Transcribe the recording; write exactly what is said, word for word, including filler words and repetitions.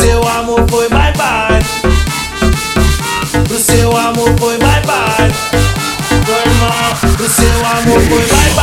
seu amor foi bye bye. O seu amor foi bye bye. Meu irmão, o seu amor foi bye bye.